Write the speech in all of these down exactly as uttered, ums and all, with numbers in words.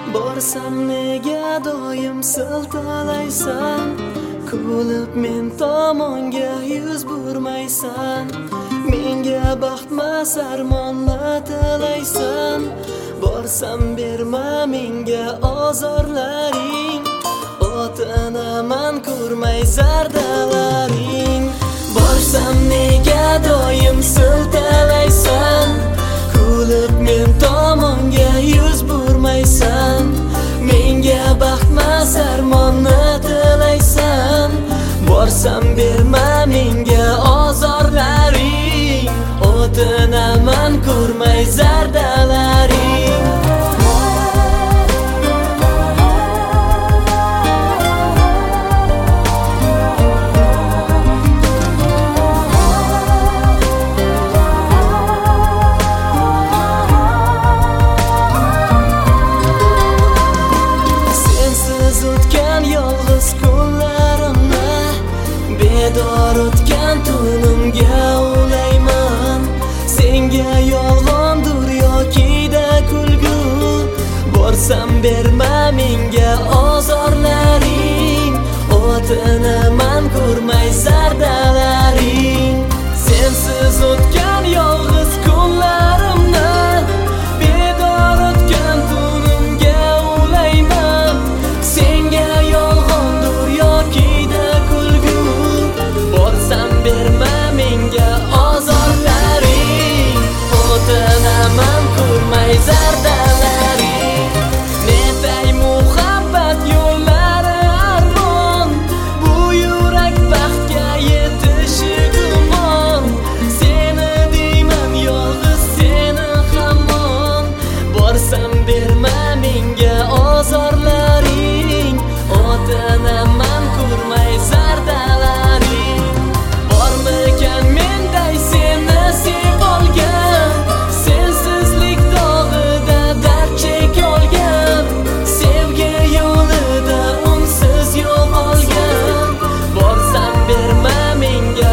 Borsam nega doim siltalaysan, kulib men tomonga yuz burmaysan. Menga baxtmas armonni tilaysan, borsam berma menga ozorlaring. O'tinaman ko'rmay zardalaring. Borsam nega doim siltalaysan, kulib men tomonga yuz burmaysan. Menga baxtmas armonni tilaysan, borsam berma menga ozorlaring. O'tinaman ko'rmay zardalaring. Bedor o'tgan tunimga ulayman. Senga yolg'ondir yoki-da kulgu, borsam berma menga ozorlaring. O'tinaman ko'rmay zardalaring. Sensiz o'tgan yolg'iz kunlarimni, bedor o'tgan tunimga ulayman. Senga yolg'ondir yoki-da kulgu, borsam berma menga ozorlaring. O'tinaman ko'rmay zardalaring. Netay muhabbat yo'llari armon, bu yurak baxtga yetishi gumon. Seni deyman yolg'iz seni hamon, borsam berma menga ozorlaring. O'tinaman ko'rmay zardalaring. Bormikan menday seni sevib olgan, sensizlik dog'ida dard chek olgan. Sevgi yo'lida unsiz yo'qolgan, borsam berma menga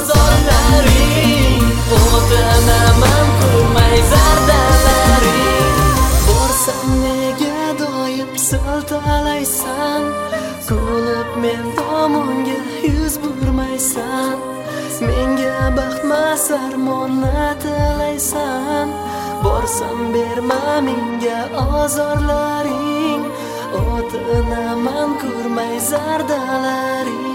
ozorlaring. O'tinaman ko'rmay zardalaring. Borsam nega doim siltalaysan, kulib men tomonga yuz burmaysan. Menga baxtmas armonni tilaysan, borsam berma menga ozorlaring. O'tinaman ko'rmay zardalaring.